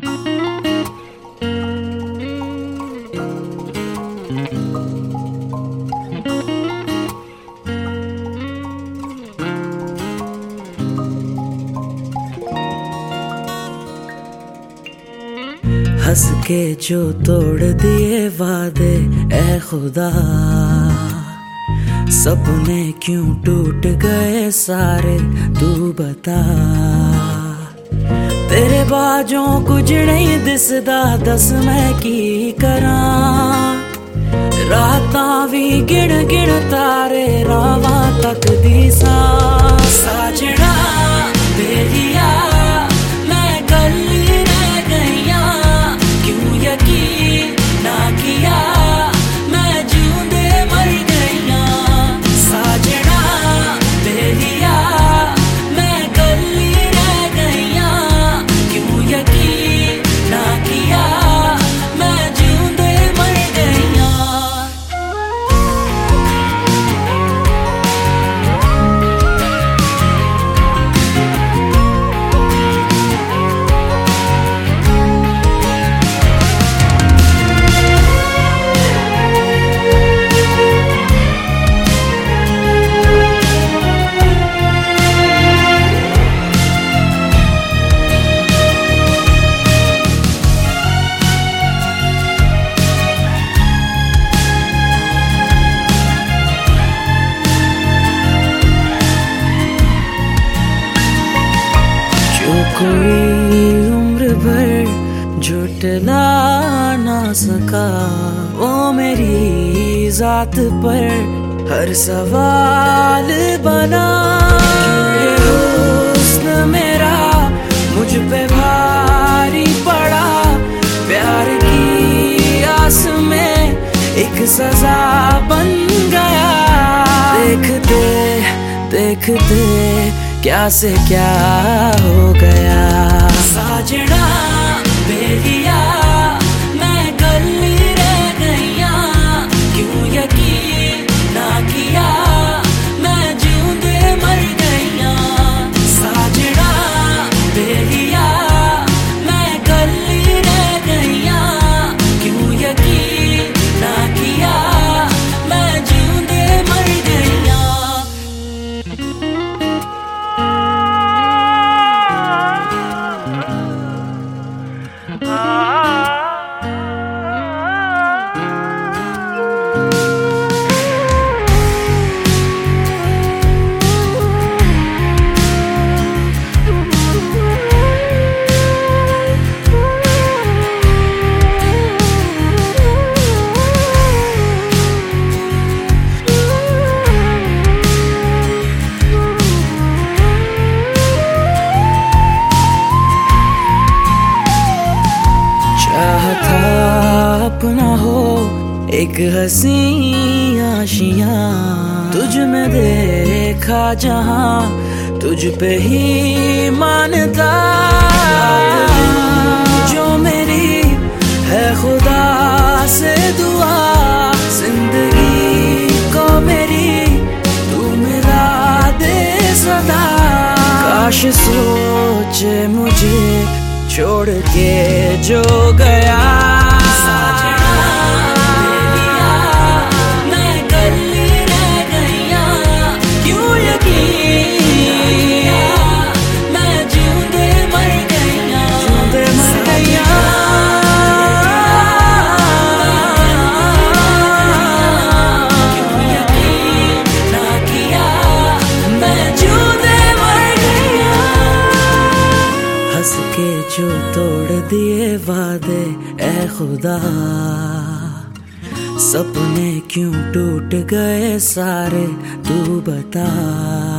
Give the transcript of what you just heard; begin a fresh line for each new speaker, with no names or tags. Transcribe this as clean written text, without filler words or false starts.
हंस के जो तोड़ दिए वादे ऐ खुदा, सपने क्यों टूट गए सारे तू बता। तेरे बाजों कुछ नहीं दिसदा, दस मैं की करा। रातां भी गिण गिण तारे रावां तक दी साजना बेलिया मैं गली रह गईया, क्यों यकीन ना किया मैं जूंदे मर गईया। साजना बेलिया मैं गली रह गईया, क्यों यकीन ना किया मैं जूंदे मर गईया। कोई उम्र भर झुठला ना सका वो मेरी जात पर हर सवाल बना। ये हुस्न मेरा मुझ पे भारी पड़ा, प्यार की आस में एक सजा बन गया। देखते देखते क्या से क्या हो गया। साजना बेलिया मैं गली रह गईया, क्यों यकीन ना किया मैं जूंदे मर गईया। साजना बेलिया मैं गली रह गईया, क्यों यकीन ना किया मैं जूंदे मर गईया। अपना हो एक हंसी आशियां, तुझ में देखा जहां तुझ पे ही मानता। जो मेरी है खुदा से दुआ, जिंदगी को मेरी तू मिला दे सदा। काश सोचे मुझे छोड़ के जो गया। जो तोड़ दिए वादे ऐ खुदा, सपने क्यों टूट गए सारे तू बता।